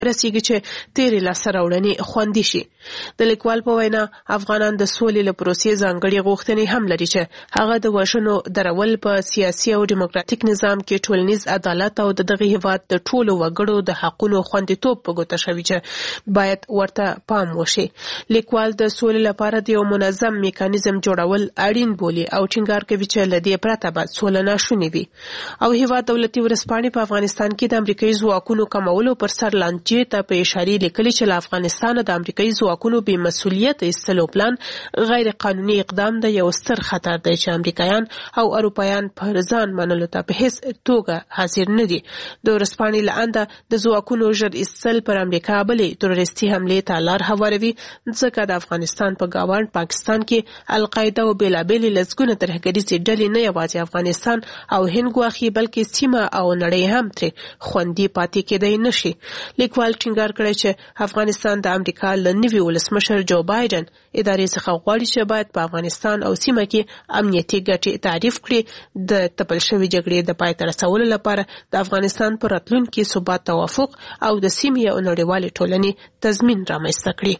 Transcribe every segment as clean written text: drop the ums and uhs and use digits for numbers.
رسیږي چې تیرې لاسته راوړنې خوندي شي. د لیکوال په وینا افغانان د سولې له پروسې ځانګړې غوښتنې هم لري چې هغه د وژنو درول په سیاسي او ډیموکراتیک نظام کې ټولنیز عدالت او دغه هیواد د ټولو وګړو د حقونو خوندیتوب په ګوته شوی چې باید ورته پام وشي. لیکوال د سولې لپاره د یو منظم میکانیزم جوړول اړین بولي او ټینګار کوي چې له دې پرته به سوله ناشونې وي. او هیواد دولتي ورځپاڼې په افغانستان کې د امریکایي ځواکونو کمولو پر سر لانجې ته په اشاره لیکلي چې له افغانستان د امریکایي ځواکونو بې مسؤلیت ایستلو پلان غیر قانوني اقدام د یو ستر خطر دی چې امریکایان او اروپایان پر ځان منلو ته په هیڅ توګه حاضر نه دي. د ورځپاڼې له انده د ځواکونو ژر ایستل پر امریکا بلې تروریستي حملې ته لار هواروي، ځکه د افغانستان په ګاونډ پاکستان کې القاعده او بېلابېلې لسګونه ترهګریزې ډلې نه یوازې افغانستان او هند ګواښي بلکې سیمه او نړۍ هم ترې خوندي پاتې کېدای نشي. لیکوال ټینګار کړی چې افغانستان د امریکا له نوي ولسمشر جو بایدن ادارې څخه غواړي چې باید په افغانستان او سیمه کې امنیتي ګټې تعریف کړي، د تپل شوې جګړې د پای ته رسولو لپاره د افغانستان پر راتلونکي ثبات، توافق او د سیمې او نړیوالې ټولنې تضمین رامنځته کړي.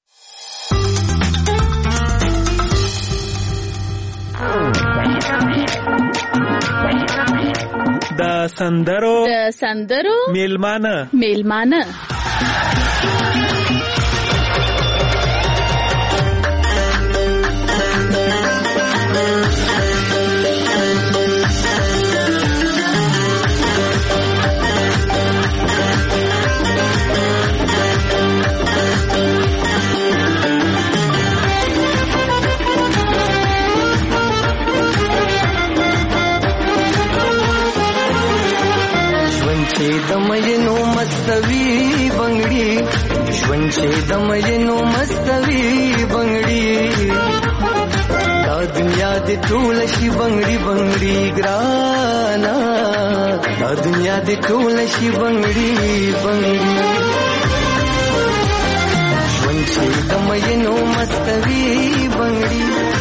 د سندرو میلمانه د مینو مستوي بنگړي ژوند چې د مینو مستوي بنگړي دا دنیا د ټول شي بنگړي بنگړي ګرانا دا دنیا د ټول شي بنگړي بنگړي ژوند چې د مینو مستوي بنگړي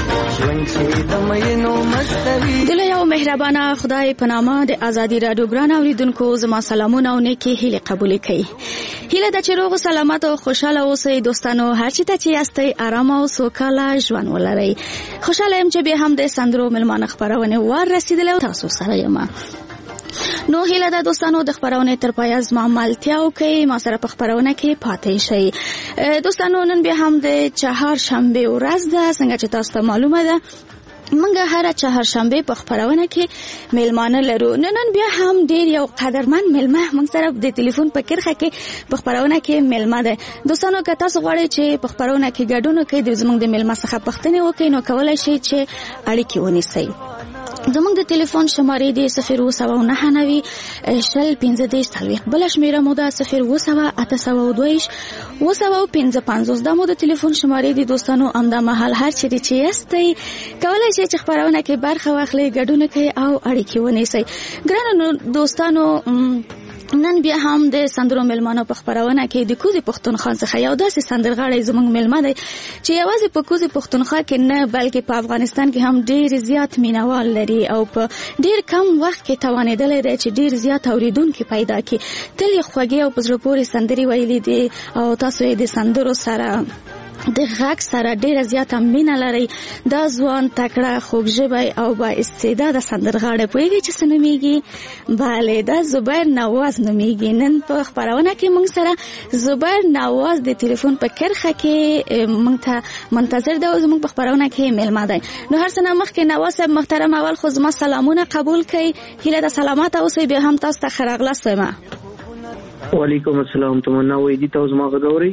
دله یو مهربانه خدای په نامه د ازادي رادیو ګران اوریدونکو زما سلامونه او نیکی هیله قبول کړئ. هیله د چروغ سلامت او خوشاله اوسئ دوستانو، هر چی ته چې یاستئ آرام او سوکاله ژوند ولرئ. خوشاله يم چې به هم د سندرو ملمانه خبرونه ور رسیدله تاسو سره یم. نو هیله ده دوستانو د خبرونه تر پای از ما ملتیاو کوي، ما سره په خبرونه کې پاتې شئ. دوستانو نن بیا هم د چهارشنبه ورځ ده، څنګه چې تاسو ته معلومه ده منګه هر چهارشنبه په خبرونه کې میلمانه لرو. نن بیا هم ډیر یو قدرمن میلمه موږ سره د ټلیفون په کرخه کې په خبرونه کې میلمه ده. دوستانو که تاسو غواړئ چې په خبرونه کې ګډون وکړئ د زموږ د میلمه څخه پوښتنه وکړئ نو کولای شئ چې اړیکې ونیسئ. زموږ د ټلیفون شمارې دی 079 شل 15 بل شمیره مو ده 07822 255 دا مو د ټلیفون شمارې دی. دوستانو امدا محل هر چیرې چې یاستئ کولای شئ چې خبرونه کې برخه واخلئ، ګډون وکړئ او اړیکې ونیسئ. ګرانو دوستانو نن بیا هم د سندرو ملمانو په خبرونه کې د کوزي پښتونخوا څخه یو داسې سندرغاړی زموږ ملمه دی چې یوازې په کوزي پښتونخوا کې نه بلکې په افغانستان کې هم ډیر زیات مینوال لري او په ډیر کم وخت کې توانیدلی دی چې ډیر زیات اوریدونکي پیدا کړي. تل یې خوږې او په زړه پورې سندرې ویلي دي او تاسو یې د سندرو سره د غږ سره ډیره زیاته مینه لري. دا ځوان تکړه خوږژبی او با استعداده سندرغاړی پوهیږي چې څه نومیږي؟ بله دا زبیر نواز نومیږي. نن په خبرونه کې موږ سره زبیر نواز د ټلیفون په کرخه کې موږ ته منتظر دی او زموږ په خبرونه کې میلمه دی. نو هر څه نه مخکې نواز صاحب محترم اول خو زما سلامونه قبول کړئ. هیله ده سلامت اوسئ. بیا هم تاسو ته ښه راغلاست وایم. وعلیکم السلام. تمنا ویدی تاسو ما غوړئ.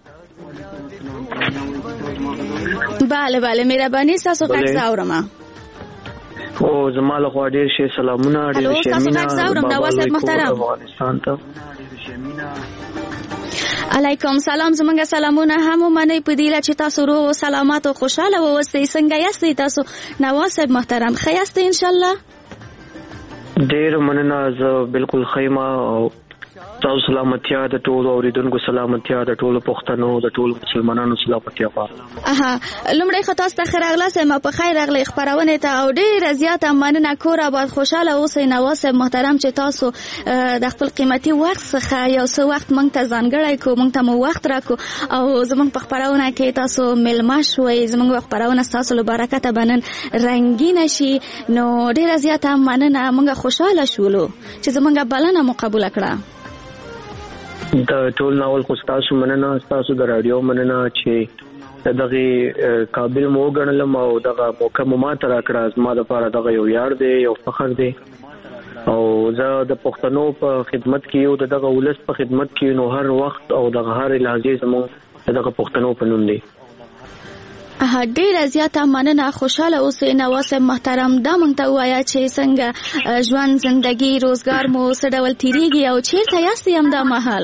بله مهرباني تاسو غږ اورم. او زماله خو ډیر شه سلامونه ډیر شه مینا نواز صاحب محترم افغانستان ته. علیکم سلام. زمونږ سلامونه هم منئ په دې چې تاسو روغ او سلامت او خوشاله اوسئ. څنګه یاستئ تاسو نواز صاحب محترم؟ ښه یاستئ ان شاء الله؟ ډیر مننه. زه بالکل خیمه او تاسو سلامتیا د ټولو اوریدونکو سلامتیا د ټولو پښتنو د ټولو مسلمانانو سلامتیا پاره. لمړی خطا ست خراغله سم په خیر راغلی خبرونه ته او ډیر زیات مننه کور آباد خوشاله اوسئ. نواز محترم چې تاسو د خپل قیمتي وخت څخه یو څه وخت مونږ ته ځانګړی کو مونږ ته مو وخت راکو او زمونږ په خبرونه کې تاسو ملما شوي زمونږ خبرونه تاسو له برکت بنن رنگین شي. نو ډیر زیات مننه مونږ خوشاله شولو چې زمونږ بلنه مو قبول کړه. د ټول ناول خو تاسو مننه تاسو د رادیو مننه چې دغه قابل مو غنلم او دغه موقع مو ماته راکړه. زما لپاره دغه یو یاد دی یو فخر دی او زه د پښتنو په خدمت کې یو دغه ولس په خدمت کې نو هر وخت او دغه هر لحظه زمو دغه پښتنو په نوم دی. ډیر زیاته مننه خوشاله اوسئ. نواز محترم دا مونږ ته وایا چې څنګه ژوند زندگی روزګار مو څه ډول تیریږي او چیرته یاست هم دا مهال؟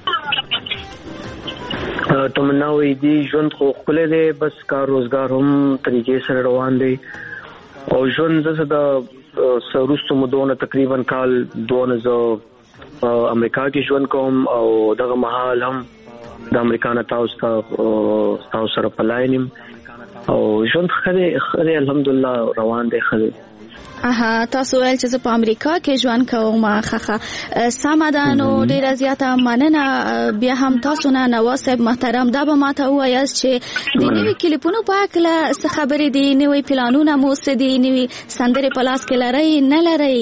تمنا وې دي ژوند خو خپل دی بس کار روزګار هم طریقې سره روان دی او ژوند زه د سروستو مودونه تقریبا کال 2000 امریکا کې ژوند کوم او دغه مهال هم د امریکا نه تاسو سره پلاینم او ژوند خره الحمدلله روان دی خره. تاسو ول چې په امریکا کې ژوند کوم خخه سمدانو ډیر زیاته مننه. بیا هم تاسو نه نواز محترم دا به ماته وایاست چې د نوې کلیپونو په اړه څه خبرې دي نوې پلانونه مو څه دي نوې سندرې په لاس کې لرئ نه لرئ؟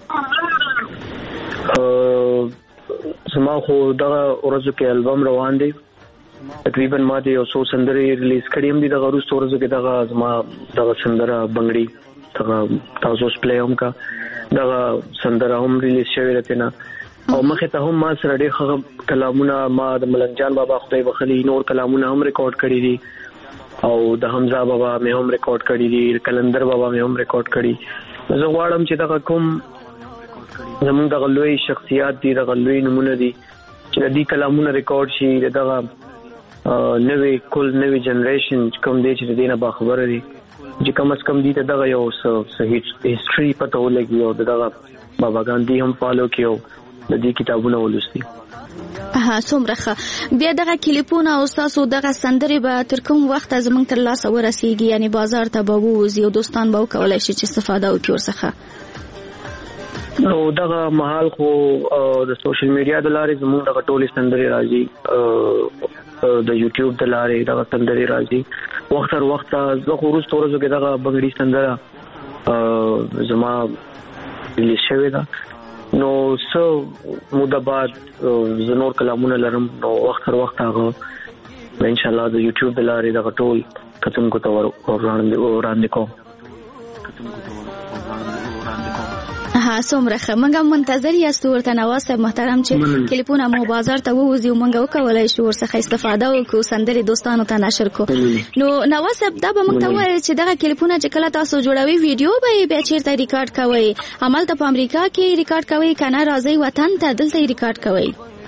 زما خو دغه ورځو کې البم روان دی تقریبا ما دې یو څو سندرې ریلیز کړې هم دي دغه وروسته ورځو کې دغه زما دغه سندره بنگړي دغه تاسو پلی هم کا دغه سندره هم ریلیز شوې ده نه او مخه ته هم ما سره ډېر کلامونه ما د ملنګ جان بابا خدای بخلي نور کلامونه هم ریکارډ کړي دي او د حمزه بابا مې هم ریکارډ کړي دي کلندر بابا مې هم ریکارډ کړي. زه غواړم چې دغه کوم زموږ د غلوی شخصیات دي د غلوی نمونه دي چې د دې کلامونه ریکارډ شي دغه نوې نوې جنریشن کوم دی چې دینه با خبره دي چې کم از کم دي دغه یو صحیح هیستوري پته ولګي او دغه بابا ګاندی هم فالو کیو د دې کتابونه ولوستي. څومره بیا دغه کلیپونه او تاسو دغه سندرې به تر کوم وخت زمونږ تر لاسه ورسیږي یعنی بازار ته به ووځي او دوستان به وکولای شي چې استفاده وکړي ورڅخه؟ نو دغه محل خو د سوشل میډیا د لارې زموږ دغه ټولې سندرې راځي د یوټیوب د لارې دغه سندرې راځي وخت تر وخت زه خو وروسته ورځو کې دغه بنګړي سندره زما ریلیز شوې ده نو څو موده بعد زه نور کلامونه لرم نو وخت تر وخت هغه ان شاء الله د یوټیوب د لارې دغه ټول کتونکو ته وړاندې کوم. څومره موږ منتظر یاست ورته نواز محترم چې کلیپونه مو بازار ته ووځي او موږ وکولای شو ورڅخه استفاده وکړو سندرې دوستانو ته نشر کو. نو نواز دا به موږ ته وایي چې دغه کلیپونه چې کله تاسو جوړوي ویډیو به بیا چیرته ریکارډ کوئ عملته په امریکا کې ریکارډ کوئ کنه راځي وطن ته دلته ریکارډ کوئ؟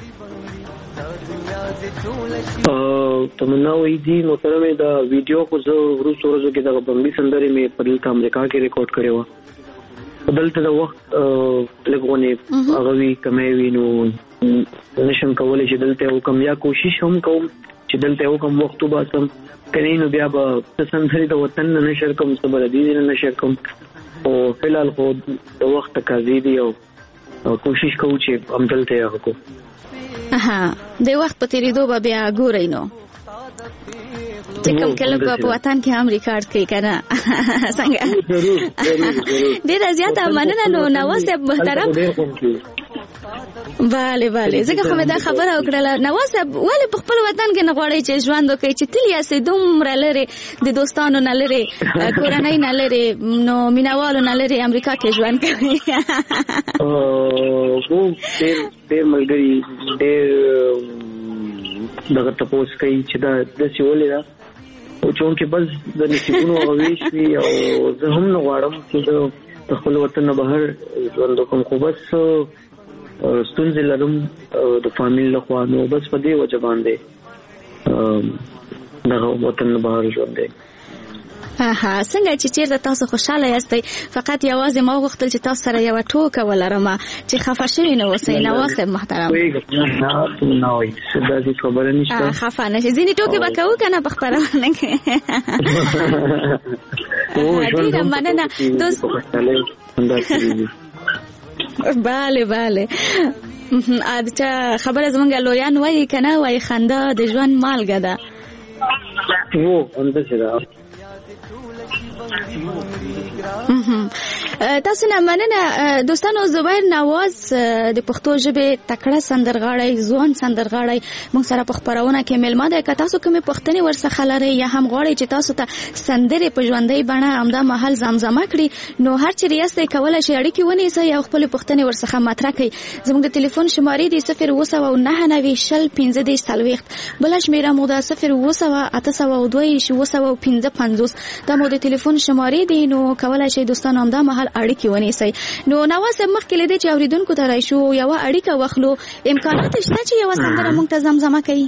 تمنا وې دي محترمه دا ویډیو خو زه ورځو کې دغه بنګړي سندرې مې په امریکا کې ریکارډ کړې و دلته د وخت لګونې هغه وی کمې وی نو نشم کولای چې دلته وکم یا کوشش هم کوم چې دلته وکم وخت وباسم کني نو بیا به سندرې د وطن نه نشر کوم صبر دي نه نشر کوم او فلحال خو د وخت تقاضې دي او کوشش کوم چې هم دلته هغه کو. د وخت په تیریدو به بیا ګورئ نو چې کوم کله په وطن کې هم ریکارډ کوي کنه څنګه؟ ډیر زیاته مننه نو نواز محترم. bale ځکه خو مې دا خبره وکړه نواز ولې په خپل وطن کې نه غواړي چې ژوند وکړي چې تل یې دومره لري د دوستانو نه لري کورنۍ نه لري نو مینوالو نه لري امریکا کې ژوند کوي؟ ډېر ملګري ډېر دغه تاسو کوي چې دا د سیولې دا او چونکه بس د نصیبونو غویش وی او زه هم نه غواړم چې د خپل وطن نه بهر ژوند وکړم خو بس ستونزې لرم د فامیل له خوا نو بس په دې وجه باندې دغه وطن نه بهر ژوند دی. څنګه چې چیرته تاسو خوشاله یاستئ فقط یوازې ما غوښتل چې تاسو سره یو ټوکه ولرم چې خفه شوي نه اوسئ نواز صاحب محترم نه وای دا دې خبره نشته خفه نشئ ځینې ټوکې به کوو که نه په خپرونه کې ډېره مننه دوست بله بله خبره زمونږ لویان وایي که نه وایي خندا د ژوند مالګه ده تاسو نه مننه دوستانو. زبیر نواز د پښتو ژبې تکړه سندرغاړی ځوان سندرغاړی موږ سره په خپرونه کې میلمه دی. که تاسو کومې پوښتنې ورڅخه لرئ یا هم غواړئ چې تاسو ته سندرې په ژوندۍ بڼه همدا مهال زمزمه کړي نو هر چیرې یاستئ کولی شئ اړیکې ونیسئ او خپلې پوښتنې ورڅخه مطرح کړئ. زموږ د ټلیفون شمارې دي 02990 بله شمېره مو ده 0802802 دا مو د ټلیفون شمارې دي نو کولی شئ دوستانو همدا مهال اړیکې ونیسئ. نو نواز صاحب مخکې له دې چې اورېدونکو ته راشو یوه اړیکه واخلو امکانات شته چې یوه سندره موږ ته زمزمه کوي؟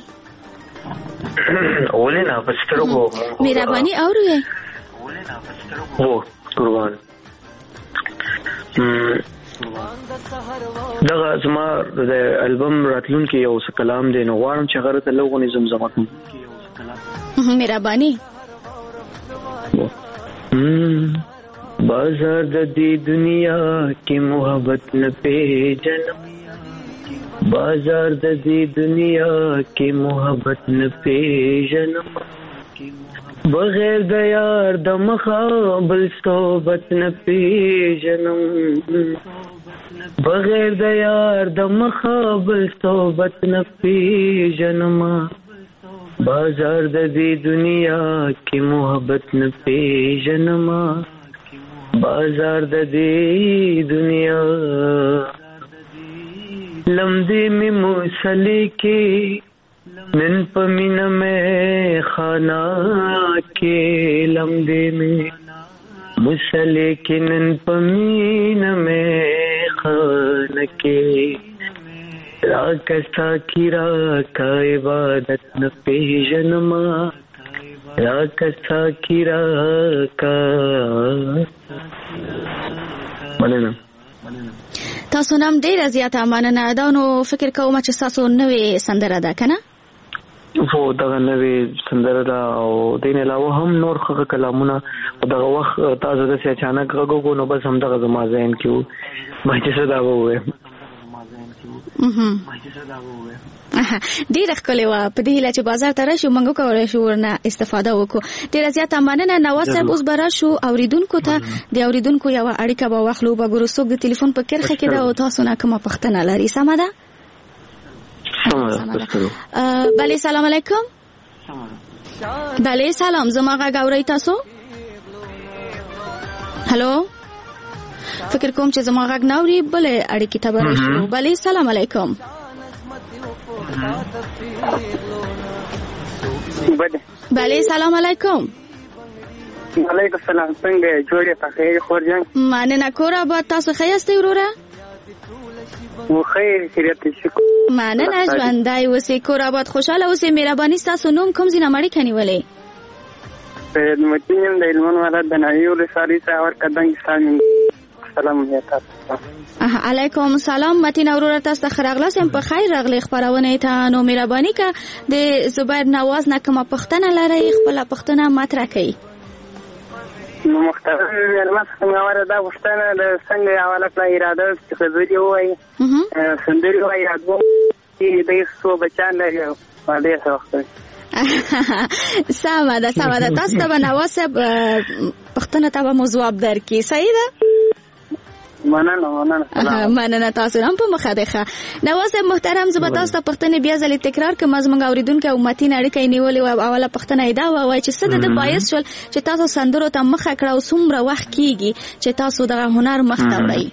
ولې نه په سترګو مهرباني اورو یې هو قربان. دغه زما د البم راتلونکي یو څه کلام دی نو غواړم چې هغه ته لږ زمزمه کړم. مهرباني. بازار د دې دنیا کې محبت نه پیژنم بازار د دې دنیا کې محبت نه پیژنم بغیر د یار د مخابل صحبت نه پیژنم بغیر د یار د مخابل صحبت نه پیژنم بازار د دې دنیا کې محبت نه پیژنم بازار د دې دنیا لمدې می موسلی کې نن پمین میں خانہ کے لمدې می موسلی کې نن پمین میں خانہ کے راکستا کی راکا عبادت نه پیژنم راکستا کی راکا مننه. تاسو نام ډیره زیاته مننه. دا نو فکر کوم چې تاسو نوې سندره ده کنه؟ هو دغه نوې سندره ده او دین علاوه هم نور خغه کلامونه دغه وخت تاسو د اچانک غوګو نو بس هم دغه زما ذهن کې ما چې څه دا ووه ډیره ښکلې وه. په دې هیله چې بازار ته راشو موږ وکولی شو ورنه استفاده وکړو. ډیره زیاته مننه. نواز صاحب اوس به راشو اوریدونکو ته د اوریدونکو یوه اړیکه به واخلو. به ګورو څوک د تلیفون په کرښه کې ده او تاسو نه کومه پوښتنه لري. سمه ده؟ بله سلام علیکم. بله سلام زما غږ اورئ تاسو؟ هلو فکر کوم چې زما غږ نه اوري. بلې اړیکې ته به راشو. بله سلام علیکم. بله سلام علیکم. وعلیکم السلام. څنګه جوړې په خیر خورجان؟ مننه کور آباد. تاسو ښه یاستئ وروره؟ و خیر خیریت شکر. مننه ژوندی اوسئ کور آباد خوشحاله اوسئ. مهرباني ستاسو نوم کوم ځای نه مړیکه نیولې؟ خدمتي یم د هلمند ولایت د ناوې ولسوالۍ څخه ورکدنګ سلام سلام تاسو. علیکم سلام. متین اورور تاسو ته راغلاست په خیر راغلی خبرونه ته. نو مهرباني که د زبیر نواز نه کومه پوښتنه لرئ خپله پوښتنه مطرح کړئ. نو محترم مېلمه څخه مې اوره دا پوښتنه د څنګه حواله کړه اراده چې خبرې ووایي سندرې ووایي یادوم چې دوی څو بچیان لري او ډېر ښه وخت دی. سمه ده سمه ده. تاسو ته به نواز صاحب پوښتنه ته به مو ځواب درکړي. صحیح ده؟ مننه تاسو هم په مخه ده. نواز صاحب محترم زه به تاسو ته پوښتنې بیا ځلې تکرار کړم. زموږ اورېدونکي او متین اړیکه یې نیولې وه. اوله پوښتنه یې دا وه چې څه د ده باعث شول چې تاسو سندرو ته مخه کړه او څومره وخت کېږي چې تاسو دغه هنر مخته وړئ؟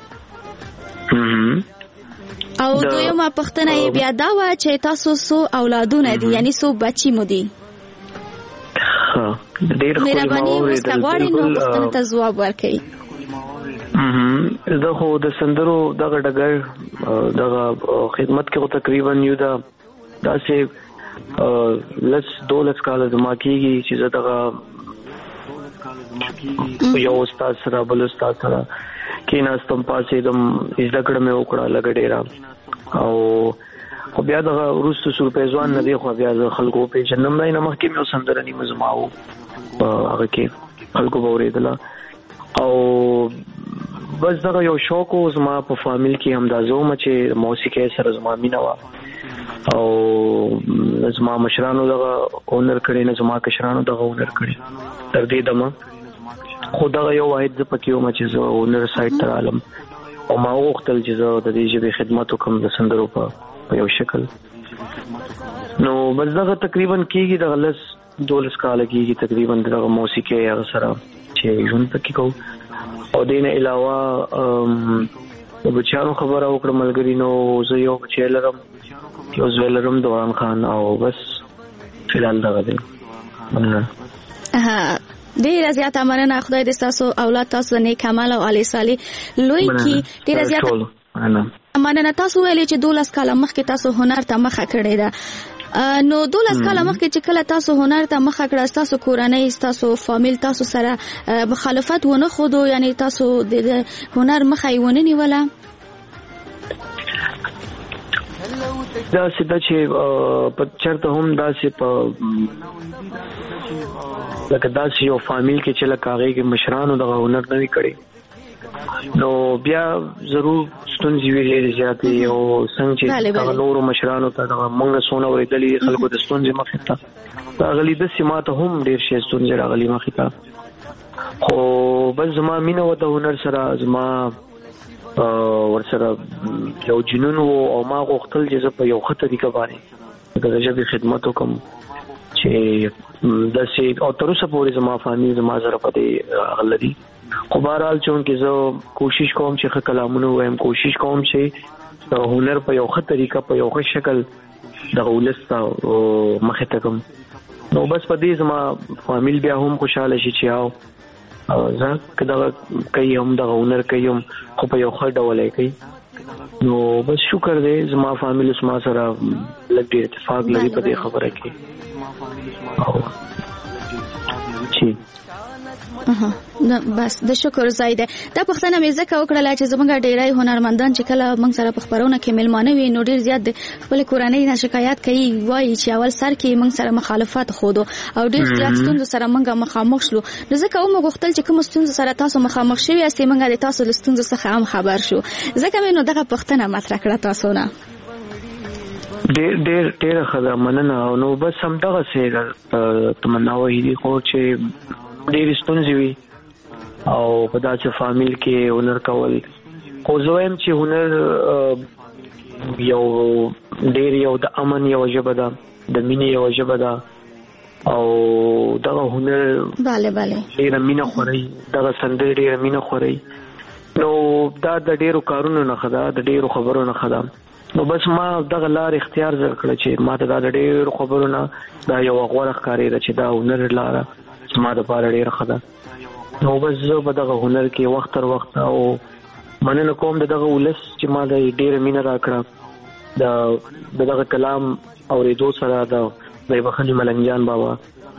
او دویمه پوښتنه یې بیا دا وه چې تاسو څو اولادونه دي یعنی څو بچي مو دي؟ مهرباني اوس که غواړئ نو پوښتنې ته ځواب ورکړئ. زه خو د سندرو دغه ډګر دغه خدمت کې خو تقریبا یو داسې 12 کاله زما کېږي چې زه دغه یو استاد سره بل استاد سره کیناستم پاسې دم زده کړم مې وکړه لګ ډیره او خو بیا د روسو سور پیزوان نه دی خو بیا د خلکو په جنم نه نه مخکې مې سندرني مزماو هغه کې خلکو باورېدل او بس دا یو شوق او زما په فامیل کې همدازو چې موسیقي سره زما مینا وا او زما مشرانو دغه اونر کړي نه زما کشرانو دغه اونر کړي تر دې دمه خدای یو واحد ز پکې و چې زه اونر سایت تر عالم او ما وختل چې زه د دې ژبې خدمت وکم د سندرو په یو شکل نو بس دغه تقریبا کېږي د غلس 12 کال کېږي تقریبا دغه موسیقي هغه سره چې ژوند پکې کو او دین علاوه د بچانو خبره وکړه ملګری نو زه یو چیلرم یو زویلرم دوران خان او بس فلحال دغه دی ډیر زیاته مننه خدای دې تاسو اولاد تاسو نیک عمل او علي صالح لوی کی ډیر زیاته مننه تاسو ویلې چې 12 کال مخکې تاسو هنر ته مخه کړې ده نو 12 کال مخکې چې کله تاسو هنر ته مخه کړه تاسو کورنۍ تاسو فامیل تاسو سره مخالفت ونه خودو یعنی تاسو د هنر مخه ونه نیوله دا سده چې په چرته هم دا چې په لکه دا چې یو فامیل کې چې لکه هغه کې مشرانو د هنر نه کړي نو بیا ضرور ستونزې ویلې زیاتې او څنګه چې نور مشرانو ته موږ سونه ورېدلې خلکو د ستونزې مخې ته غلي د سیمات هم ډېر شي ستونزې راغلي مخې ته خو بس زما مینه و د هنر سره زما ورسره یو جنون او ما غوښتل چې زه په یو ښه طریقه باندې د ژبې خدمت وکم چې داسې او تر اوسه پورې زما فامیل زما سره پدې غلدي خو بهرحال چونکې زه کوشش کوم چې ښه کلامونه وایم کوشش کوم چې هنر په یو ښه طریقه په یو ښه شکل دغه ولس ته مخې ته کړم نو بس په دې زما فامیل بیا هم خوشحاله شي چې زه که دغه کوي هم دغه هنر کوي هم خو په یو ښه ډول یې کوي نو بس شکر دی زما فامیل زما سره لږ ډېر اتفاق لري په دې خبره کې بس د شکر زیاده دا پښتنه مې زکه وکړه چې زمونږ ډیرای هنرمندان چې کله موږ سره په خبرونه کې ملمانه وي نو ډیر زیات خپل کورنۍ نه شکایت کوي وایي چې اول سر کې موږ سره مخالفت خودو او ډیر زیات ستونزو سره موږ مخامخ شلو نو ځکه موږ غوښتل چې کوم ستونزو سره تاسو مخامخ شوي یاست موږ د تاسو له ستونزو څخه هم خبر شو ځکه مې نو دغه پښتنه مطرح کړه تاسو نه ډېر خدای مننه نو بس هم دغه څه تمنا وې خو چې ډېر ستونزې وي او په داسې فامیل کې هنر کول خو زه وایم چې هنر یو ډېر یو د امن یو ژبه ده د مینې یو ژبه ده او دغه هنر ډېره مینه خوري دغه سندرې ډېره مینه خوري نو دا د ډېرو کارونو نه ده د ډېرو خبرو نه ده نو بس ما دغه لار اختیار کړ چې ما ته دا ډېرو خبرو نه دا یو غوړه ښکارېده چې دا هنر لاره زما دپاره ډېره ښه ده نو بس زه په دغه هنر کې وخت تر وخت او مننه کوم د دغه ولس چې ما د ډېره مینه راکړه د دغه کلام اورېدو سره د بخښنې ملنګ جان بابا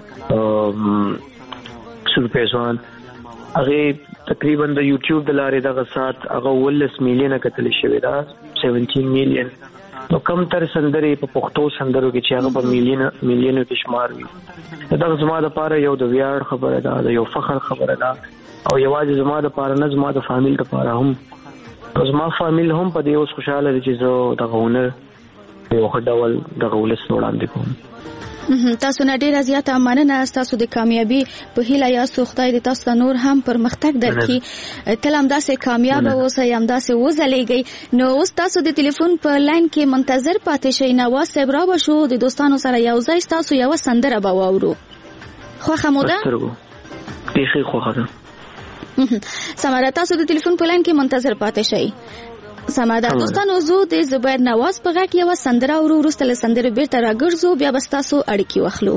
سور پیزوان هغه تقریبا د یوټیوب د لارې دغه سات هغه 19 میلیونه کتل شوی دا 17 میلیون نو کم تر سندرې په پښتو سندرو کې چې هغه په میلیونو کې شمار وي دا زما د پاره یو د ویاړ خبره ده یو فخر خبره ده او یوازې زما د پاره نه زما د فامیل د پاره هم زما فامیل هم په دې اوس خوشاله دي چې زه د هنر یو ډول د ولس وړاندې کوم تاسو نه ډیره زیاته مننه تاسو د کامیابی په هیله یاستو خدای دې تاسو نور هم پرمختګ درکړي تل هم داسې کامیاب اوسئ هم داسې وځلېږئ نو اوس تاسو د ټلیفون په لاین کې منتظر پاتې شئ نواز صاحب را به شو د دوستانو سره یو ځای تاسو یو سندره به واورو خوښه مو ده بیخي خوښه ده سماره تاسو د ټلیفون په لاین کې منتظر پاتې شئ سماده دوستانو زه د زبیر نواز په غږ یو سندره او وروسته له سندرې بیرته راګرځو بیا به تاسو اړیکې واخلو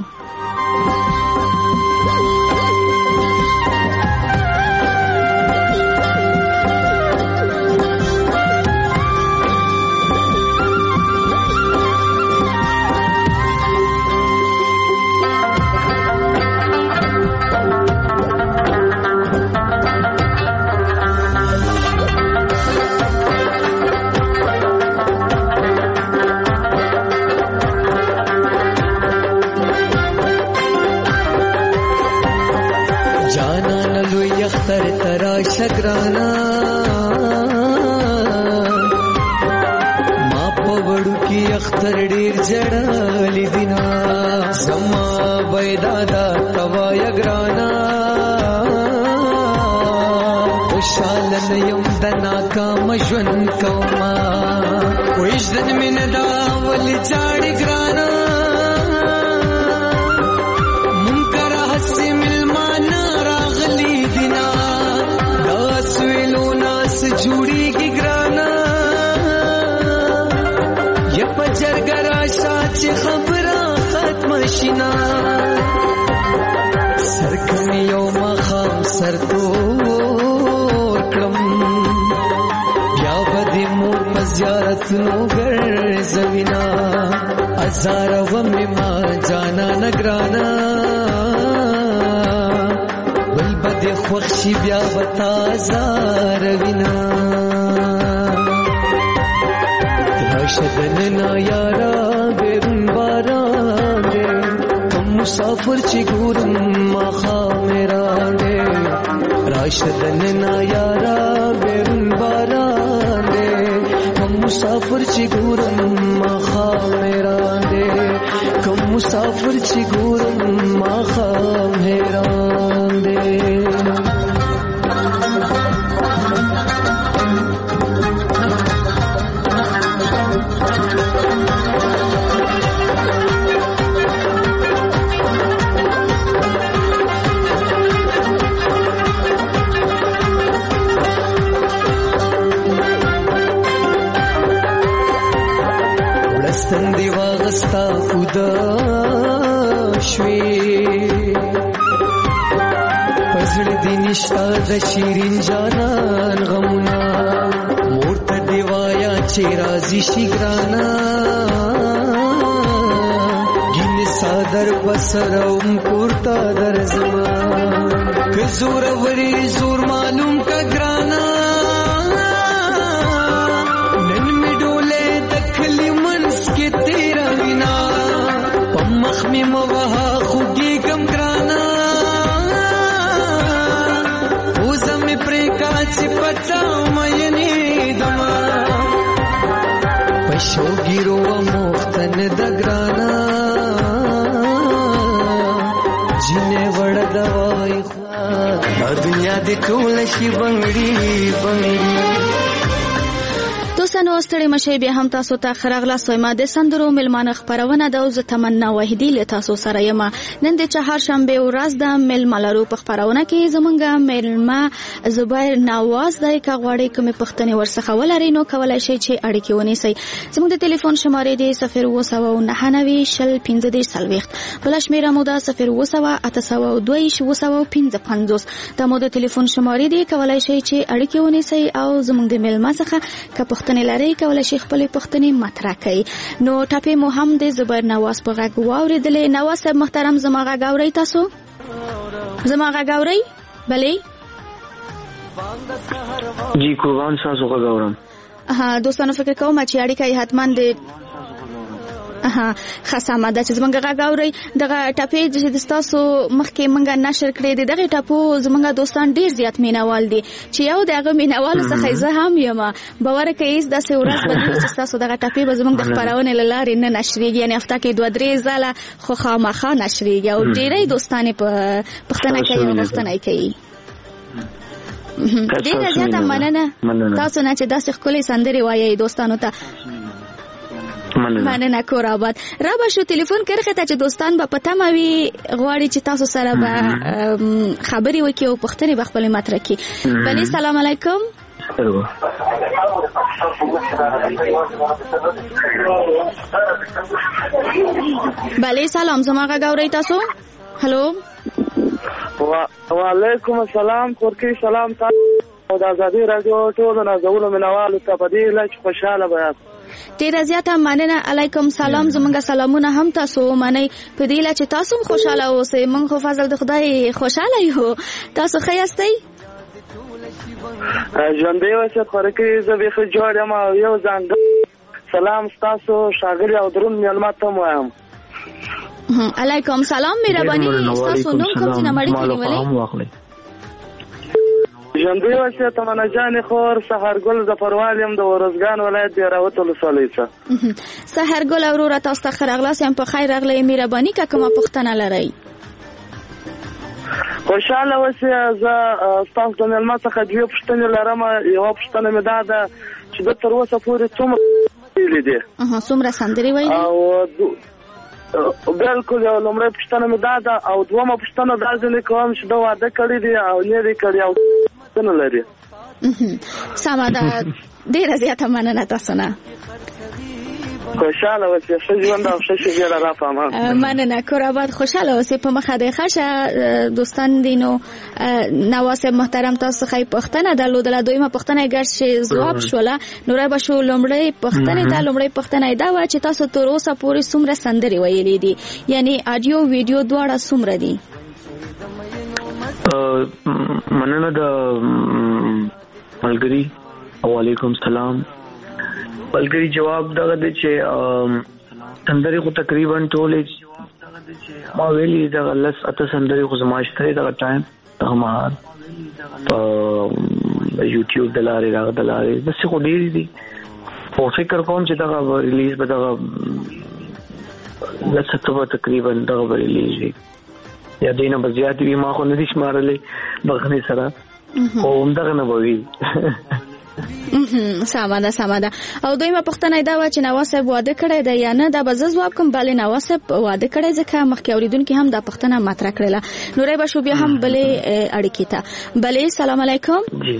زما بیدادا توایا گرانا خوشحالن یم د ناکام ژوند کوما وجدن من دا ولی چاړي گرانا منکر حسی ملمانا راغلی دینا دا سویلو ناس جوړی کی گرانا یا پچر گراشا چې خبره ختم شینا سرکم یو مخام سرتور کړم یا بدی مور مزیارت نو ګرځوینا ازار و می ما جانا نگرانا بل بد خوښي بیا وتا زار وینا راشدن نا یارا بیرون باران دے کم مسافر چی گورم مخا میرا دے راشدن نا یارا بیرون باران دے کم مسافر چی گورم مخا میرا دے کم مسافر چی گورم مخا میرا دے ستندی واغستا خدا شوی پزړ دی نشتا د شیرین جانان غمنا مورته دی وایا چې راضی شي ګرانا ګین صادر بسروم کوړتا درزما که زور وری زور معلوم کا ګرانا می موها خوږی کم ګرانا اوزه می پرېکا چې پټاو مینې دما پښو ګیرو مختن د ګرانا جنې وړ دوای خو دنیا دې ټول شي بنګړي بنګړي دوستانو ستړي مشه بیا هم تاسو ته خراغلا سویما د سندرو ملمانه خبرونه د اوز تمنا وحیدی له تاسو سره یم نن د چهارشنبه ورځ د ململارو په خبرونه کې زمونږه ملما زبیر نواز دای کا غواړي کوم پښتنې ورڅخه ولري نو کولای شي چې اړیکې ونیسي زموږ د ټلیفون شماره دی 0299015 بل شمیره مو ده 02825 د مو د ټلیفون شماره دی کولای شي چې اړیکې ونیسي او زموږ د ملما څخه پښتنې لري کولای شي خپل پښتنې مطرح کړي نو ټاپي مو هم د زبر نواز په غږ واوریدلې نواز صاحب محترم زما غږ اوري تاسو زما غږ اوري بلې جی قربان تاسو غږ اورم دوستانو فکر کوم چې اړیکه حتمان د خاصه ده چې زمونږ غاوري دغه ټاپي چې تاسو مخکې مونږه نشر کړې دي دغه ټاپو زمونږ دوستان ډیر زیات مینوال دي چې یو دغه مینوال څخه زه هم یم باور کوي د سورس بدل چې تاسو دغه ټاپي به زمونږ د خبرونه لارې نه نشريږي یعنی هفته کې 2-3 ځله خو خامخا نشريږي او ډیرې دوستانه په پښتنه کوي غوښتنه کوي ډیره زیاته مننه تاسو نه چې داسې خولي سندري وایي دوستانو ته مننه کور آباد را به شو ټلیفون کرخه ته چې دوستان به پته موي غواړي چې تاسو سره به خبري وکړي او پښتني به خپل مطرح کړي بلی سلام علیکم بلی سلام زما غاوري تاسو هلو وعلیکم السلام کورکی سلام تاسو او د ازادي رادیو ټول نازولو منوالو ته په دې لچ خوشاله بیان ډیر زیاته مننه علیکم سلام زمونږ سلامونه هم تاسو منئ په دې لچ تاسو خوشاله اوسئ مونږ خو فضل د خدای خوشاله یو تاسو ښه یاستئ ژوندې اوسئ کورکی زه به ښه جوړ یم یو ځانګړی سلام تاسو شاګرد او درون میلمه ته وایم علیکم سلام مهرباني تاسو نوم کوم چې نمبر کې نیولې ژوندۍ اوسې تمنا جانې خور سحرګل ظفروال یم د ارزګان ولایت د راوت ولسوالۍ څخه. سحرګل وروره تاسو ته ښه راغلاست یم. په خیر راغلی. مهرباني که کومه پوښتنه لرئ؟ خوشحاله اوسې. زه ستاسو د مېلمه څخه دوې پوښتنې لرم. یوه پوښتنه مې دا ده چې ده تر اوسه پورې څومره ویلي دي؟ څومره سندرې ویلي؟ بالکل. یو لومړی پوښتنه مې دا ده او دومه پوښتنه دا ځینې کوم چې ده واده کړی دی او نه دی کړی او څه لري. سمه ده. ډېره زیاته مننه تاسو نه. خوشحاله اوسې. ښه ژوند او ښه شېبې را پامان. مننه. کور آباد. خوشحاله اوسې. په مخه دی. ښه شه دوستان دي. نو نواز صاحب محترم تاسو څخه یې پوښتنه درلودله. دویمه پوښتنه یې ګډ چې ځواب شوله. نوری به شو لومړۍ پوښتنې ته. لومړۍ پوښتنه یې دا وه چې تاسو تر اوسه پورې څومره سندرې ویلي دي؟ یعنې اډیو ویډیو دواړه څومره دي؟ مننه د ملګري. وعلیکم السلام. ملګري جواب دغه دی چې سندرې خو تقریبا ټولې ما ویلي دغه لس اته سندرې خو زما شته دغه ټایم دغه مهال په یوټیوب د لارې دغه د لارې بس خو ډېرې دي. خو فکر کوم چې دغه ریلیز به دغه لس اته به تقریبا دغه به ریلیز وي یا دینه به زیات وي. ما خو نه دي شمارلی بخښنې سره خو همدغه نه به وي. سمه ده سمه ده. او دویمه پوښتنه دا وه چې نواز صاحب واده کړی دی یا نه؟ دا به زه ځواب کوم. بلې نواز صاحب واده کړی ځکه مخکې اورېدونکي هم دا پوښتنه مطرح کړله. نوری به شو بیا هم بلې اړیکې ته. بلې سلام علیکم.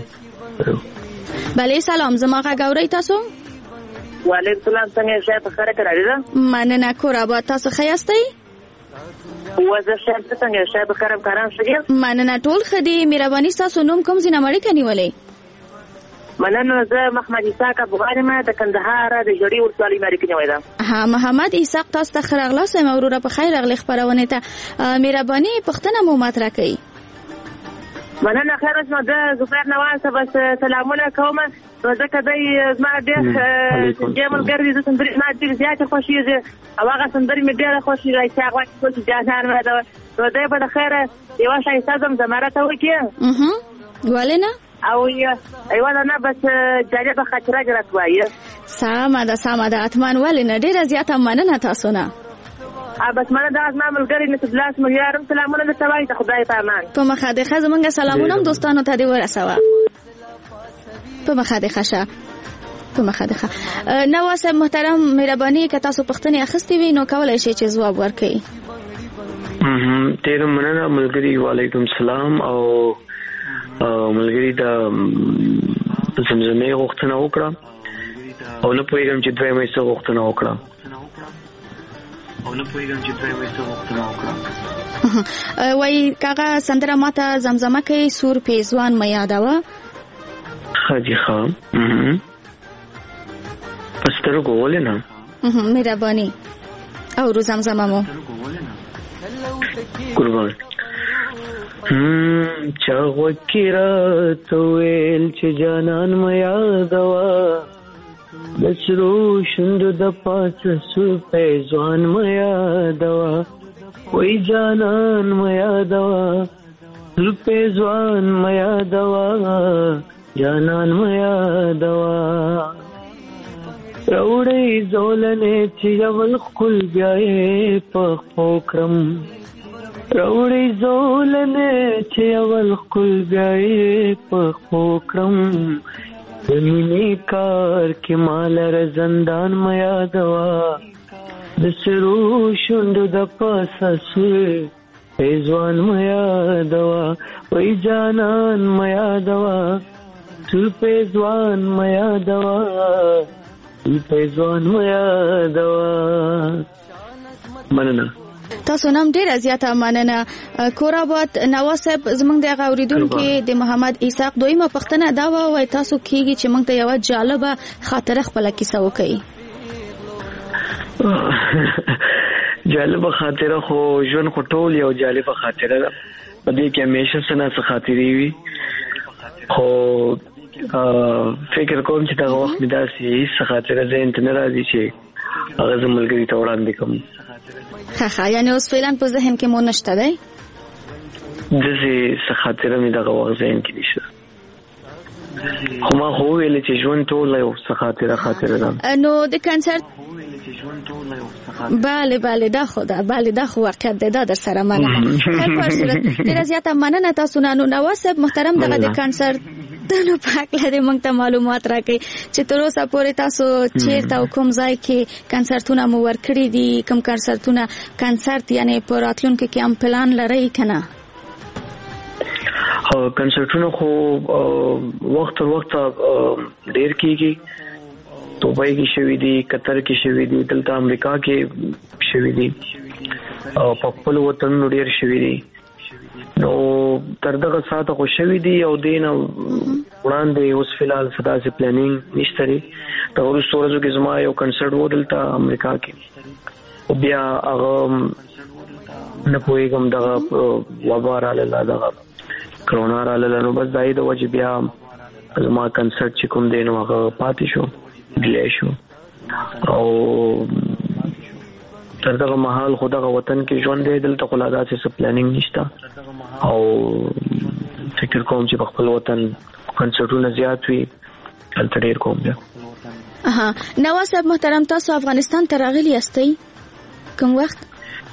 بلې سلام. زما غږ اورئ تاسو؟ وعلیکم السلام. څنګه یې؟ په خیر کې راځي ده. مننه. کور آباد. تاسو ښه یاستئ؟ وزه شاید څنګه یې؟ شاید بخیر کاران ښه. مننه. ټول ښه دي. مهرباني ستاسو نوم کوم ځای نه اړیکه نیولئ؟ مننه. زه محمد اسحاق افغان یم د کندهار د جوړي ولسوالۍ نه اړیکه نیولې ده. محمد اسحاق تاسو ته ښه راغلاست یم. وروره په خیر راغلی خپرونې ته. مهرباني پوښتنه مو مطرح کړئ. مننه. خیر اوس. نو د زبیر نواز صاحب سلامونه کوم. نو ځکه دی زما ډېر ملګری دي. سندرې ما ډېرې زیاتې خوښېږي او هغه سندرې مې ډېره خوښېږي چې هغه وایي چې جانان مې ده. نو دی به د خیره یوه ښایسته زمزمه راته وکړي. ولې نه؟ او یوه نه بس جالبه خاطره دې راته ووایي. سمه ده سمه ده. اتمن. ولې نه؟ ډېره زیاته مننه تاسو نه. بس مننه. دا زما ملګري نصیب الله سمهیارم سلامونه درته وایي. ته خدای په امان. په مخه دې ښه. زمونږ سلامونه هم دوستانو ته دې ورسوه. په مخه دې ښه شه. په مخه دې ښه. نواز صاحب محترم مهرباني که تاسو پوښتنې اخیستې وي نو کولی شئ چې ځواب ورکړئ. ډېره مننه ملګري. وعلیکم السلام. او ملګري د زمزمې غوښتنه وکړه او نه پوهېږم چې دویمه یې څه غوښتنه وکړه. وایي کاغه سندره ماته زمزمه کوي سور پیزوان مې یادوه. ښه جي ښه. په سترګو ولې نه؟ مهرباني. او رو زمزمه مو قربان. چا غوږ راته ویل چې جانان مې یادوه د سرو شونډو د پاسه سور پیزوان مې یادوه وایي جانان مې یادوه سور پیزوان مې یادوه جانان مې یادوه راوړی زولنې چې اول ښکل بیا یې پخپو کړم راوړی زولنې چې اول ښکل بیا یې پخپو کړم د مینې کار کې ما لره زندان مې یادوه د سرو شونډو د پاسه سور پیزوان مې یادوه وایي جانان مې یادوه سور پیزوان مې یادوه پیزوان مې یادوه. مننه. تاسو نام ډیره زیاته مننه. کور آباد. نواز صاحب زمونږ د هغه اوریدونکو د محمد اسحاق دویمه پوښتنه دا وه تاسو کېږي چې موږ ته یوه جالبه خاطره خپله کیسه وکړئ. جالبه خاطره خو ژوند خو ټول یو جالبه خاطره ده په دې کې همیشه څه نه څه خاطرې وي خو فکر کوم چې دغه وخت مې داسې هېڅ خاطره ذهن ته نه راځي چې هغه زه ملګري ته وړاندې کړم. ښه یعنې اوس فعلا په ذهن کې مو نشته دی؟ داسې څه خاطره مې دغه وخت ذهن کې نشته. خو ما خو ویل چې ژوند ټول یو څه خاطره ده. نو د کنسرت بله دا خو واقعیت ده در سره مننه. خیر په صورت ډیره زیاته مننه تاسو نه. نو نواز صاحب محترم دغه د کنسرت دنو پاک لري موږ ته معلومات راکړي چې تر اوسه پورې تاسو چیرته او کوم ځای کې کنسرتونه مو ورکړي دي، کوم کنسرت یعنی په راتلونکي کې هم پلان لرئ کنه؟ کنسرتونه خو وخت ډیر کیږي. دوبۍ کې شوي دي، قطر کې شوي دي، دلته امریکا کې شوي دي او په خپل وطن ډیر شوي دي. نو تر دغه ساعته خو شوي دي او دین وړاندې اوس فلحال صدا سي پلانینګ نشته لري. دا ورسره ورځو کې زما یو کنسرت و دلته امریکا کې، او بیا هغه نه پوهېږم دغه وبا راغله، دغه کرونا راغله، نو بس دای د وجه بیا زما کنسرت چې کوم دی نو هغه پاتې شو، ډیلی شو. او تر دغه مهال خو دغه وطن کې ژوند دی، دلته خو لا داسې څه پلانینګ نشته او فکر کوم چې په خپل وطن کنسرتونه زیات وي هلته ډېر کوم بیا. نواز صاحب محترم، تاسو افغانستان ته راغلي یاستئ کوم وخت؟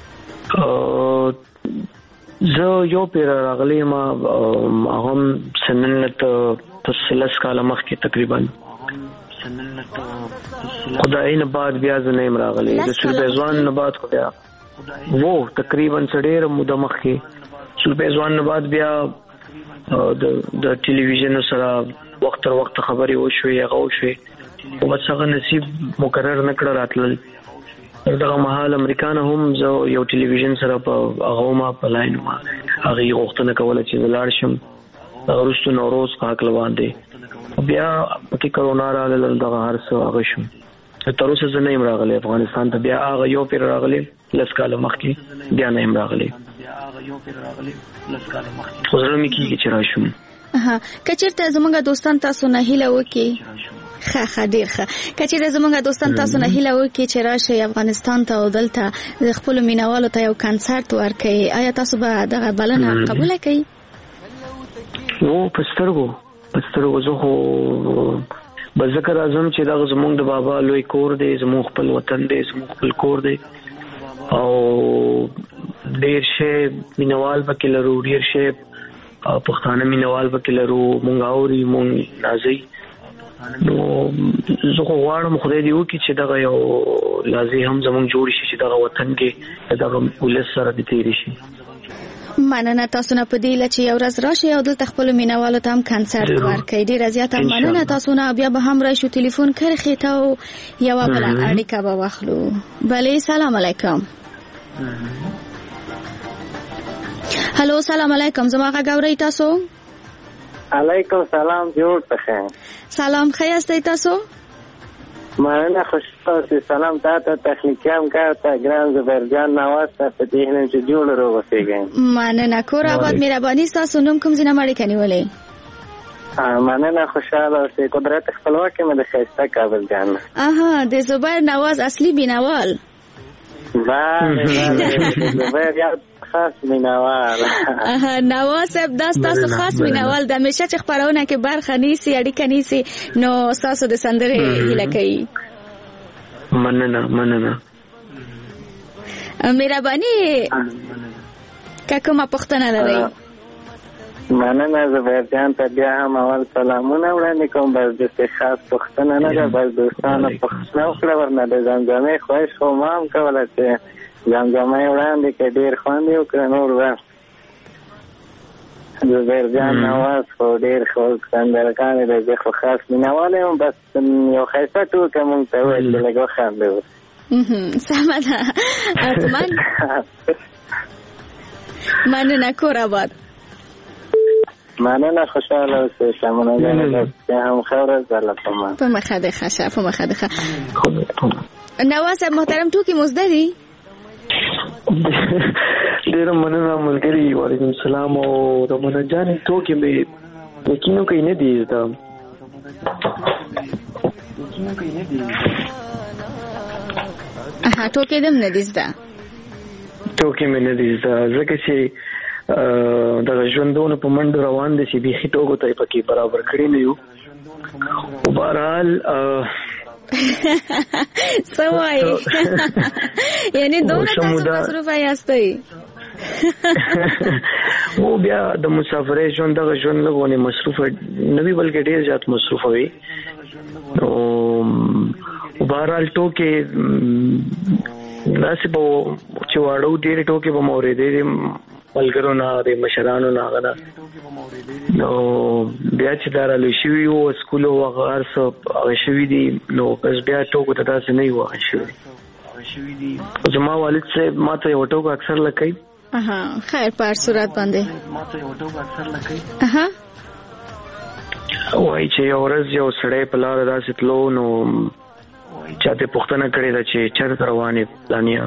زه یو پیر راغلی یم، هغه هم سنن ته 13 کاله مخکې تقریبا. خدای نه بعد بیا زه نه یم راغلی، د سوربیزوان نه بعد خو بیا وو تقریبا ډېره موده مخکې سوربیزوان نه بعد بیا د ټلویزیون سره وخت تر وخت خبرې وشوې، هغه وشوې، خو بس هغه نصیب مقرر نه کړه راتلل. دغه مهال امریکا نه هم زه یو ټلویزیون سره په هغه ما په لاین ما هغې غوښتنه کوله چې زه لاړ شم. هغه وروسته نوروز په هکله باندې بیا پکې کرونا راغله، دغه هر څه هغه شو. تر اوسه زه نه یم راغلی افغانستان ته. بیا هغه یو پیر راغلی 10 کاله مخکې، بیا نه یم راغلی. خو زړه مې کېږي چې راشم. که چېرته زموږ دوستان تاسو نه هیله وکړي، ښه ډېر ښه، که چېرته زموږ دوستان تاسو نه هیله وکړي چې راشئ افغانستان ته او دلته د خپلو مینوالو ته یو کنسرت ورکړئ، آیا تاسو به دغه بلنه قبوله کړئ؟ نو په سترګو زه خو به ځکه راځم چې دغه زموږ د بابا لوی کور دی، زموږ خپل وطن دی، زموږ خپل کور دی او ډېر شی مینوال پکې لرو، ډېر شی پښتانه مینوال پکې لرو، مونږ اوري، مونږ نازئ. نو زه خو غواړم خدای دې وکړي چې دغه یو لازم هم زموږ جوړ شي چې دغه وطن کې دغه ولس سره دې تېرې شي. مننه تاسو نه په دې لچې یو ورځ راشئ او دلته خپلو مینوالو ته هم کنسرت ورکړئ. ډېره زیاته مننه تاسو نه. بیا به هم راشو ټلیفون کرښې ته او یوه بله اړیکه به واخلو. بلې سلام علیکم. هلو سلام علیکم، زما غږ اورئ تاسو؟ علیکم سلام، جوړ بخیر. سلام، ښه یاستئ تاسو؟ مننه، خوشحال سلام تاسو ته، تخنیکي همکار ته ګران زبیر جان نواز ته، په دې هیله چې جوړ روغ اوسئ. مننه، کور آباد، مهرباني ستاسو. نوم کوم ځای نه اړیکه نیولې؟ مننه، خوشحاله اوسئ. قدرت خپلواک یم د ښایسته کابل جان. د زبیر نواز اصلي بینوال. بله زبیر یاد خاص مینوال. نواز صاحب دا ستاسو خاص مینوال د همیشه چې خپرونه کې برخه نیسي، اړیکه نیسي، نو ستاسو د سندرې هیله کوي. مننه. مهرباني که کومه پوښتنه لرئ؟ مننه زبیر جان ته بیا هم اول سلامونه وړاندې کوم. بس داسې خاص پوښتنه نه ده، بس دوستانو پوښتنه وکړه، ورنه د زمزمې خواهش خو ما هم کوله چې زمزمې وړاندې کړې، ډېر خوند یې وکړه. نور بس زبیر جان نواز خو ډېر ښه سندرګانې دی، زه خو خاص مینهوال یم. بس یو ښایسته ټوکه مونږ ته وویل چې لږ وخاندو. سمه ده، حتما. مننه، کور آباد. مننه، خوشحاله اوسئ. شمونه ده هم ښه ورځ الله پامان. په مخه دې ښه، په مخه دې ښه. نواز صاحب محترم، ټوکې مو زده دي؟ ډېره مننه ملګري، وعلیکم السلام. او رمانه جانې ټوکې مې یقینو کوي نه دي زده. ټوکې دې هم نه دي زده؟ ټوکې مې نه دي زده، ځکه چې دغه ژوندونه په منډو روان دي چې بیخي ټوکو ته یې پکې برابر کړي نه یو. بهرحال سوای یعنی دومره تاسو مصروف یاستئ او بیا د مسافرۍ ژوند دغه ژوند لګونه مصروف نه وی بلکې ډیر زیات مصروف وي او بهرحال ټوکې ناسب چې واړو ډیر ټوکې به مورې دې ملګرو نه د مشرانو نه غدا نو بیا چې دارالو شوی او سکول او هغه څه شوی دي نو پس بیا ټوکو ته تاسو نه یو شوی زما والد صاحب ماته یو ټوک اکثر لکای خیر پر صورت باندې وای چې اورز یو سړی په لار داسې تلو نو چاته پوښتنه کړې ده چې چیرته روانې پلانیا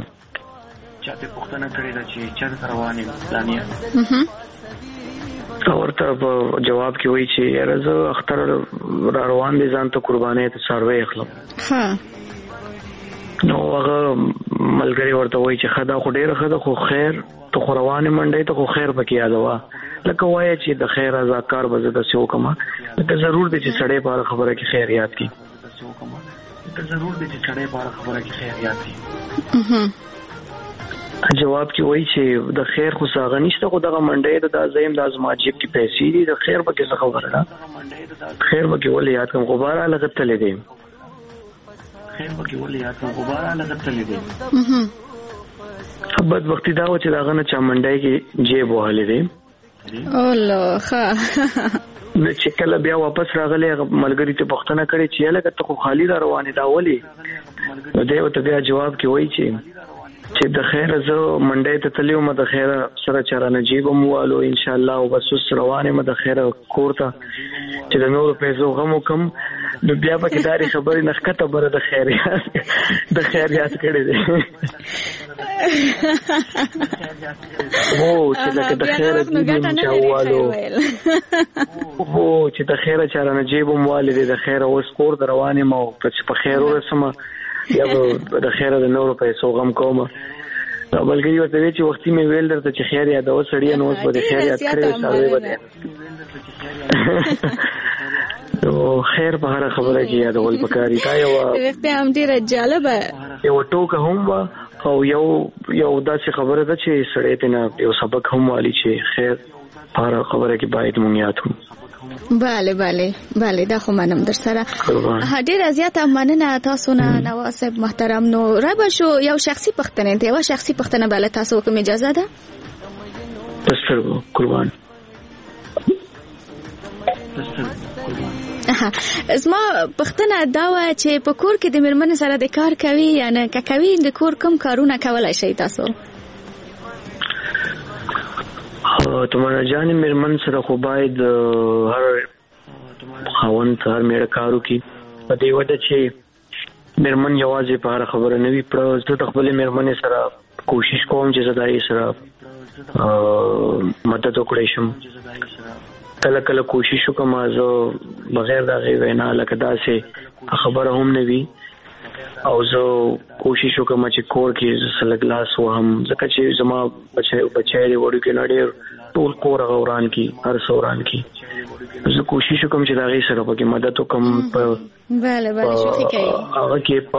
ورته جواب کې وای چې ارزه اختر را روان دي ځان ته قربانې ته سروي اخلم نو هغه ملګری ورته وای چې خدا خو ډېر خدا خو خیر ته خو روانې منډې ته خو خیر پکې یادوا لکه وای چې د خیر ازاکار به زده سو کما لکه ضرور دي چې سړې په خبره کې خیر یاد کی جواب کې وای چې د خیر خو ساغه نشته خو دغه منډې د ازایم د ازماجب کې پیسې دي د خیر به څه خبره ده خیر به ولې یاد کوم غبار لګتلې دي بد وختي دا و چې داغه نه چا منډای کې جیب وهلې دي الله ښه نو چې کله بیا واپس راغله ملګری ته پوښتنه کړې چې لکه ته خو خالی را روانې دا ولي نو دیو ته بیا جواب کې وایي چې د خیر زه منډای ته تلو م د خیر سره چرانه جیب موالو ان شاء الله او بس روانه م د خیر کوړه چې د نور پیسو غم وکم نو بیا به کداري خبرې نخکته بره د خیریات کړي دي وو چې لکه د خیر دې چاوالو وو چې د خیر چرانه جیب موالو د خیر اوس کور روانه مو په خیر ورسمه یا د خیر د نور پیسو غم کوم بلکې یو ته چې وختي مې ویل درته چې خیر یاد او سړی نو اوس به خیر یاد کړی سره به نو خیر په هر خبره کې یاد ول پکاري تا یو وخت هم ډیر جالبه یو ټوک هم او یو داسې خبره ده چې سړی ته نه یو سبق هم والی چې خیر په هر خبره کې باید مونږ یاد کړو بله دا خو منم در سره ډیر زیاته مننه تاسو نه نواسب محترم نو رابه شو یو شخصي پښتنه ته یو شخصي پښتنه بل تاسو کوم اجازه ده تاسو قربان زما پښتنه دا و چې په کور کې د میرمن سره د کار کوي یا نه کوي د کور کوم کارونه کولای شي تاسو تمہارا جان میرمن سره خو باید هر خاوند هر میړه کارو کې په دې وجه چې میرمن یوازې په هر خبره نه وي پر زه د خپل میرمن سره کوشش کوم چې زداي سره مدد وکړم کله کوشش وکم زه بغیر دا غي وینا لکه داسې خبره هم نه وي او زه کوشش وکم چې کور کې سلګ لاس وهم ځکه چې زما بچي وړو کې نړۍ ټول کور غوران کی هر سوران کی زه کوشش وکم چې دا غي سره پکې مدد وکم bale شوخي کوي هغه کې په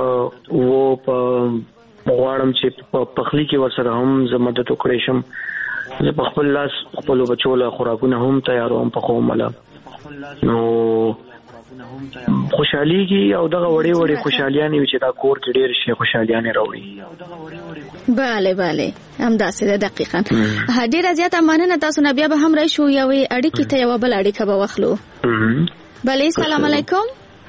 مغواړم چې په پخلی کې ورسره هم زه مدد وکړم زه په خپل لاس خپل بچوله خوراکونه هم تیاروم په کومه نو خوشحالي کی او دغه وړي خوشحاليانه چې دا کور کې ډېر شي خوشحاليانه راوړي bale همداسې ده دقیقاً ډېر زیاته مننه تاسو نه بیا به هم راشو یو اړیکې ته یو بل اړیکه به واخلو bale سلام علیکم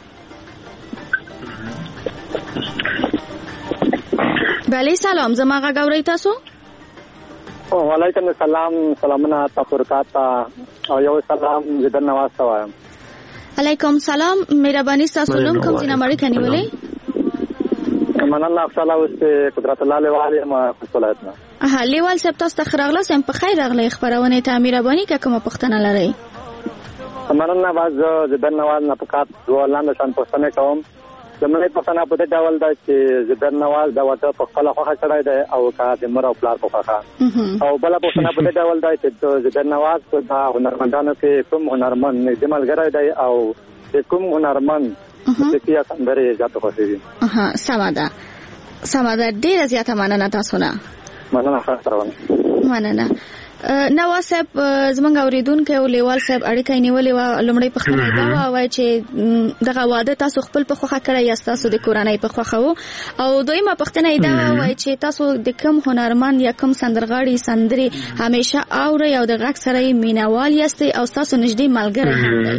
bale سلام زما غاوري تاسو وعلیکم السلام سلامونه تاسو ورکاته او یو سلام زدن نواز وایم علیکم سلام مهرباني تاسو نوم کوم ځای نه مړ کنيولې مننه افضل اوسه قدرت الله لواله ما خپلاتنا لیوال صاحب تاسو تخرغله سم په خیر راغلی خبرونه ته مهرباني کوم پښتنه لري مننه باز زدن نواز نه پکات ولانه شان پښتنه کوم زمونه پښتنه په دې ډول دا چې زدن نواز دا وته په خپل خوخه چړای دی او کا د مر او پلار په خوخه او بل پښتنه په دې ډول دا چې زدن نواز دا هنرمندانو کې کوم هنرمند دملګری دی او چې کوم هنرمند موسیقي سندره زیاته خوښوي. سمه ده ډیره زیاته مننه تاسو نه. مننه خاطرونه. مننه. نواز صاحب زمونږ اوریدونکو او لیوال صاحب اړیکه نیولې و. لومړی پوښتنه دا وای چې دغه واده تاسو خپل په خوښه کړی یا تاسو د کورنۍ په خوښه وو؟ او دویمه پوښتنه دا وای چې تاسو د کوم هنرمند یا کوم سندرغاړي سندري همیشه اورئ او د غږ سره یې مینوال یاستئ او تاسو نږدې ملګری هم دی؟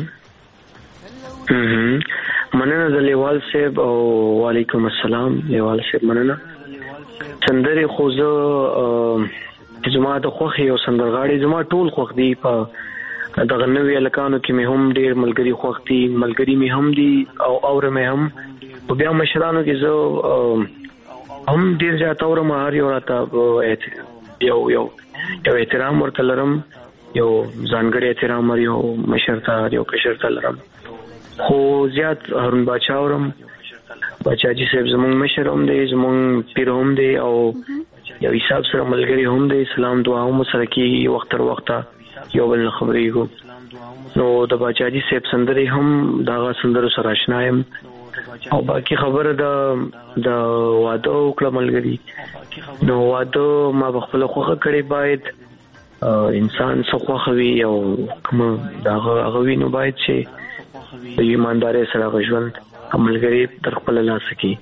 مننه د لیوال صاحب او وعلیکم السلام. لیوال صاحب مننه. سندري خو زه زما د خوښي او سندرغاړي زما ټول خوښ دي. په دغه نوې الکانو کې مې هم ډېر ملګري خوښ دي، ملګري مې هم دي او اورم مې هم. او بیا مشرانو کې زه هم ډېر زیات اورم. هر یو راته یو احترام ورته لرم، یو ځانګړی احترام ور یو مشر ته یو کشر ته لرم. خو زیات هارون باچا اورم. باچا جی صاحب زمونږ مشر هم دی، زمونږ پیر هم دی او یو حساب سره ملګری هم دی. سلام دعا هم سره کې وخت تر وخته یو بل خبرېږو. نو د باچا جی صاحب سندري هم دغه سندرو سره آشنا یم. او باقي خبره د واده وکړه ملګری. نو واده ما بخپله خوښه کړې. باید انسان څه خوښوي او کوم دغه وي نو باید چې د ایماندارۍ سره ژوند ملګری در خپل لاس کې.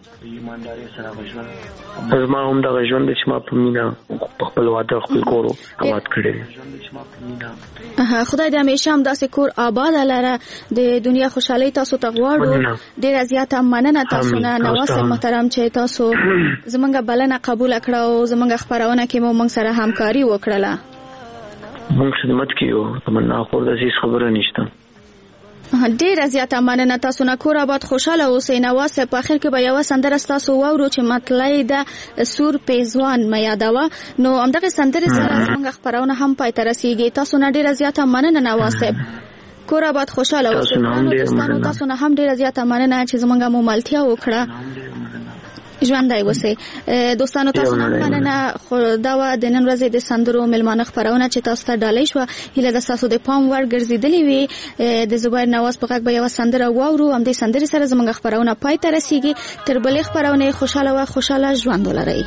زما هم دغه ژوند چې ما په مینا خپل واده خپل کور آباد کړی. خدای دې همیشه هم داسې کور آباد لره. د دنیا خوشحالي تاسو ته غواړو. ډیره زیاته مننه تاسو نه نواز محترم چې تاسو زمونږ بلنه قبول کړه او زمونږ خبرونه کې مو موږ سره همکاري وکړله. موږ خدمت کوو. تمنا خو د هیڅ خبره نشته. ډیره زیاته مننه تاسو نه. کور آباد خوشاله اوسئ. نواز صاحب په اخر کې به یو سندره تاسو واورو چې مطلب د سور پیزوان مې یادوه. نو همدغه سندره سره زموږ خبرونه هم پای ته رسیږي. تاسو نه ډیره زیاته مننه نواز صاحب. کور آباد خوشاله اوسئ. تاسو نه هم ډیره زیاته مننه چې زموږه مملتیا وکړه. ژوندای اوسئ. دوستانو تاسو نه مننه. دا و د نن ورځې د سندرو ملمانه خبرونه چې تاسو ته ډالۍ شو. هیله د تاسو د پام وړ ګرځیدلې وي. د زبیر نواز په غږ به یو سندره واورو. هم د سندرې سره زموږ خبرونه پای ته رسیږي. تر بلې خبرونه خوشاله ژوند ولرئ.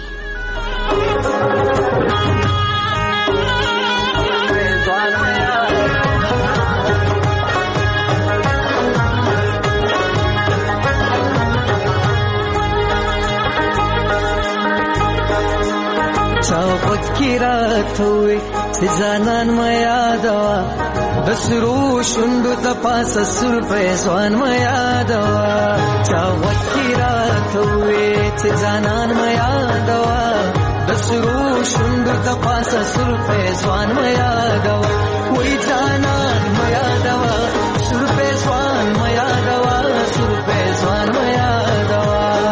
چاوت کی رات ہوئی سزانان ما یادوا بسرو شندو تپاس سر پیسوان ما یادوا. چاوت کی رات ہوئی سزانان ما یادوا بسرو شندو تپاس سر پیسوان ما یادوا. وی جانان ما یادوا سر پیسوان ما یادوا سر پیسوان ما یادوا.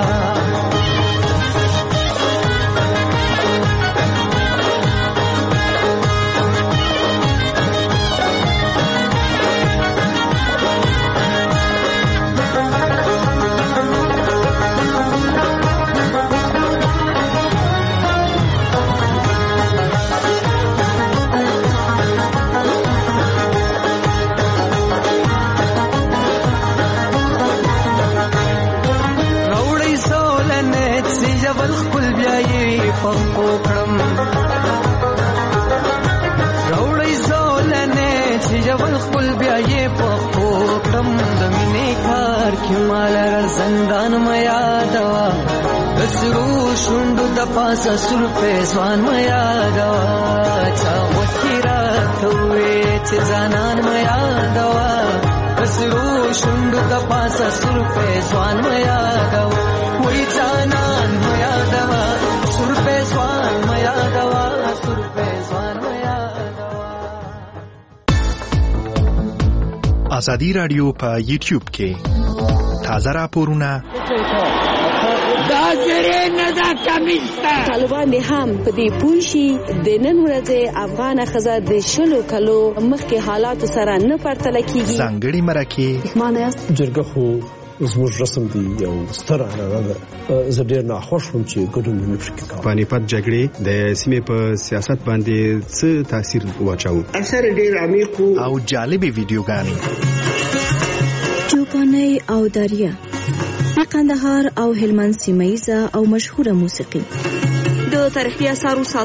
روڑی زولنے چې جبل خپل بیا یې په کوم د مینې کار کې مال زندان ما یادوا. بسرو شوندو د پاسه سر پیسوان ما یادوا. چا وکیرا توې چې ځانان ما یادوا. بسرو شوندو د پاسه سر پیسوان ما یادوا. وې ځانان ما یادوا سر پیسوان ما یادوا سر پیسوان ما یادوا. آزادی رادیو په یوټیوب کې تازه راپورونه طالبان هم په دې پوه شي د نن ورځې افغان ښځه د 20 کلو مخکې حالاتو سره نه پرتله کیږي. ځانګړي مرکې معنی جرګه خو زموږ رسم دی یو ستر عنعنه ده. زه ډېر ناخوښ وم چې ګډون مې پکې کاوه. پانیپت جګړې د سیمې په سیاست باندې څه تاثیر واچاوه؟ اثر ډېر عمیق او جالبې ویډیوګانې. نوکانۍ او داریه، د قندهار او هلمند سیمه ییزه او مشهوره موسیقي، د تاریخي اثارو